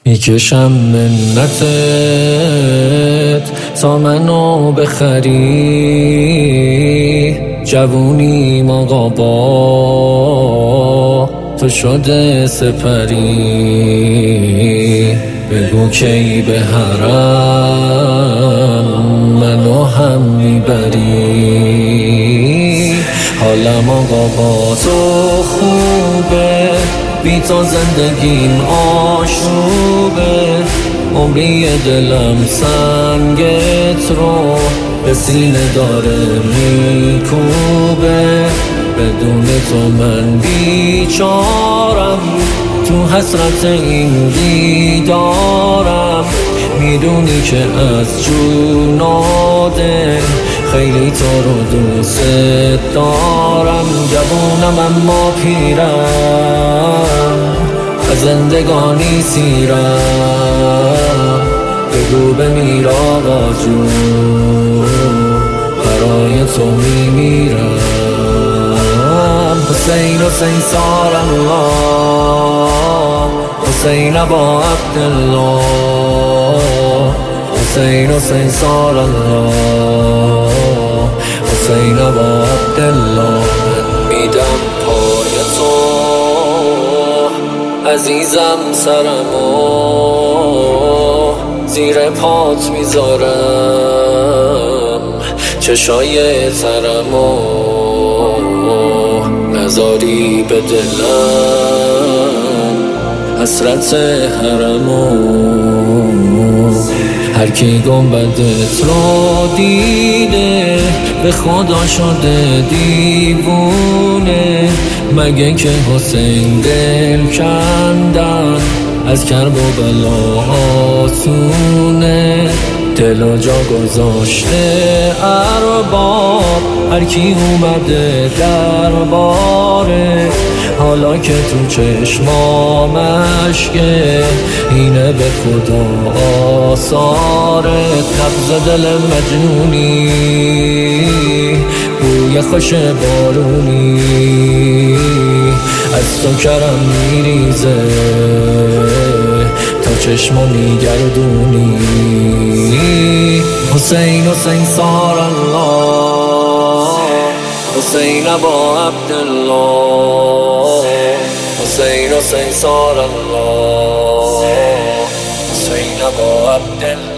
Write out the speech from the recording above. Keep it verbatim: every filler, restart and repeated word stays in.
میکشم منتت تا منو بخری، جوونیم آقا با تو شده سپری. بگو کی به حرم منو هم میبری. حالم آقا با تو خوبه، بی تو زندگیم آشوبه. عمری دلم سنگت رو به سینه داره میکوبه. بدون تو من بیچارم، تو حسرت این دیدارم. میدونی که از جوناده خیلی تو رو دوست دارم. جوونم اما پیرم، از زندگانی سیرم. بگو بمیر آقا جون، برای تو میمیرم. حسین حسین سار الله، حسین ابا عبدالله. حسین حسین سار الله، حسین ابا عبدالله. میدم پای تو عزیزم، سرمو زیر پات میذارم. چشای ترمو نذاری به دلم، حسرت حرمو. هر کی گنبدت رو دیده به خدا شده دیوونه. مگه که حسین دل کندن از کرب و بلا آسونه. دل و جا گذاشته ارباب، هر کی اومده درباره. حالا که تو چشمامشکه اینه به خدا آثاره. نبض دل مجنونی، بوی خوش بارونی، از تو کرم میریزه تا چشمو میگردونی. حسین حسین سار الله، حسین ابا عبدالله. حسین حسین سار الله، حسین ابا عبدالله.